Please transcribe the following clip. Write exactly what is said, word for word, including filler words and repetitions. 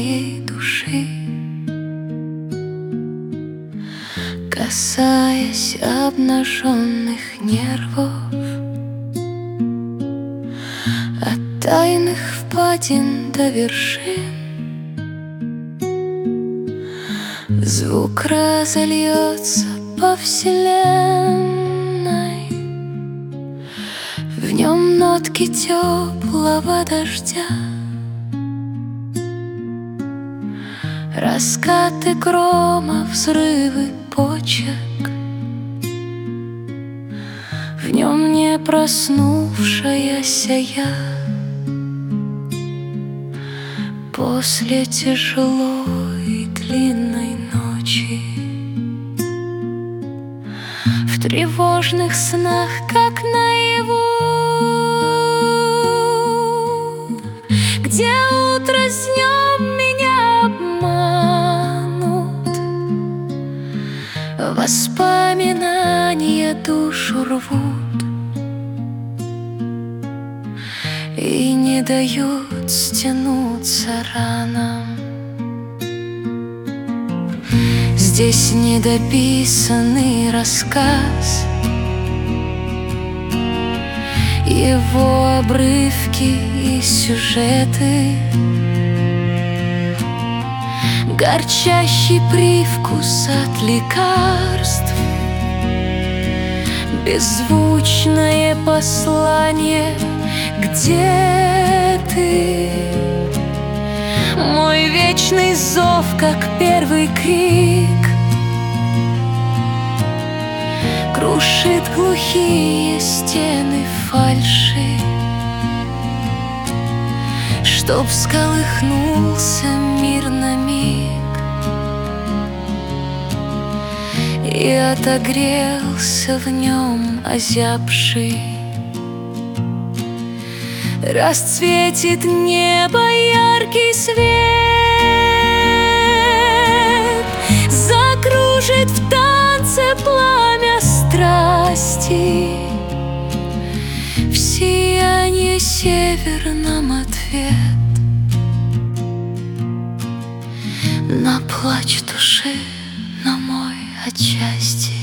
моей души, касаясь обнаженных нервов, от тайных впадин до вершин. Звук разольется по вселенной, в нем нотки теплого дождя, раскаты грома, взрывы почек. В нем не проснувшаяся я после тяжелой длинной ночи. В тревожных снах, как наяву, где утро с днем меня обманут, воспоминания душу рвут и не дают стянуться ранам. Здесь недописанный рассказ, его обрывки и сюжеты, горчащий привкус от лекарств, беззвучное послание. Где ты? Мой вечный зов, как первый крик, крушит глухие стены фальши, чтоб всколыхнулся мир на миг и отогрелся в нем озябший. Расцветит небо яркий свет, закружит в танце пламя страсти, в сиянье северном ответ на плач души, на мой отчасти.